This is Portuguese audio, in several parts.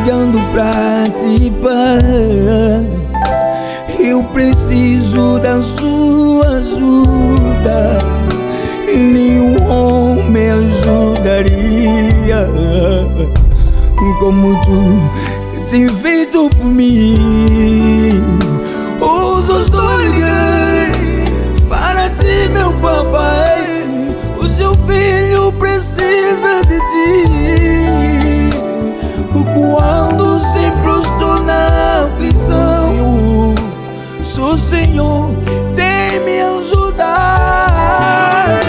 ligando pra te parar. Eu preciso da sua ajuda, nenhum homem ajudaria como tu tem feito por mim. Hoje eu estou ligando para ti, meu papai. O seu filho precisa de ti. Quando sempre estou na aflição, só o Senhor tem me ajudado.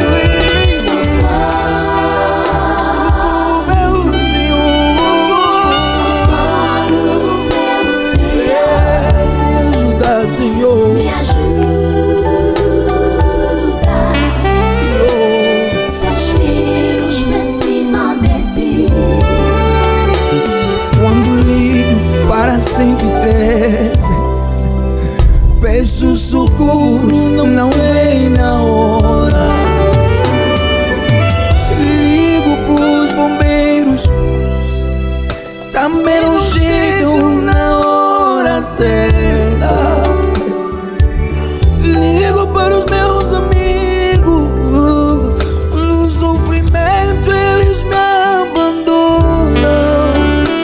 Socorro, meu Senhor. Me ajuda, Senhor. Me ajuda. Seus filhos precisam de ti. Quando ligo para 113, peço socorro, não vem na hora. Ligo pros bombeiros, também não chegam na hora certa. Ligo para os meus amigos, no sofrimento eles me abandonam.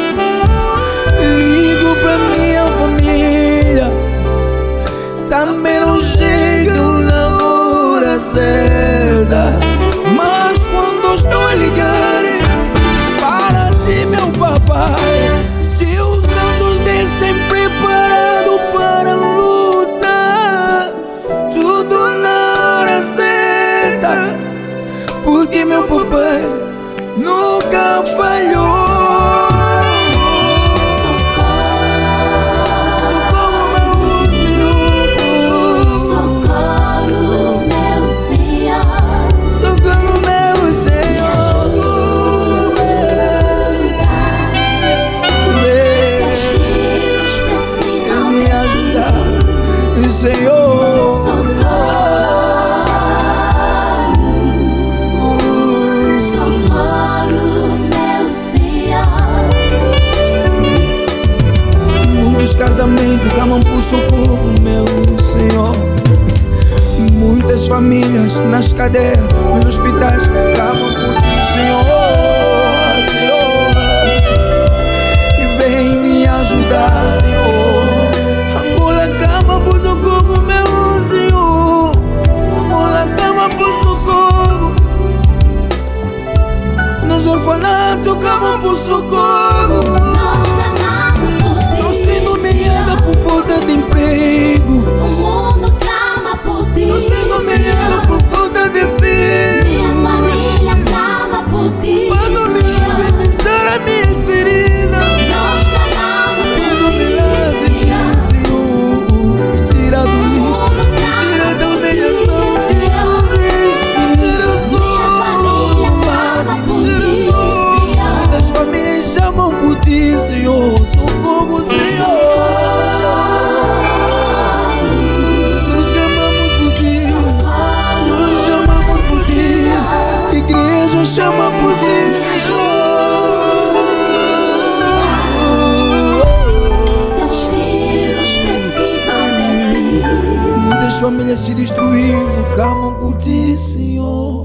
Ligo pra minha família, também não chegam na hora certa. Mas quando estou a ligar para ti, meu papai, teus anjos descem preparado para lutar, tudo na hora certa, porque meu papai nunca falhou. Senhor, socorro, meu Senhor. Muitos casamentos clamam por socorro, meu Senhor. Muitas famílias nas cadeias, nos hospitais clamam por ti, Senhor, Senhor. E vem me ajudar, Senhor. Angola clama por socorro, meu Senhor. Angola clama por socorro. Nos orfanatos clamam por socorro. Nós clamamos por ti. Tô sendo humilhada por falta de emprego. O mundo clama por ti. Tô sendo humilhada por falta de filho. Minha família clama por ti. Mas o milagre me sara a minha ferida. Nós clamamos por Mas o milagre, ti, Senhor. Senhor, me tira do lixo, me tira da humilhação. Me tira muitas famílias chamam por ti, Senhor. Socorro, Senhor. Nós clamamos por ti, nós chamamos por ti. Igreja chama por ti, Senhor. Seus filhos precisam de ti. Muitas famílias se destruindo, clamam por ti, Senhor.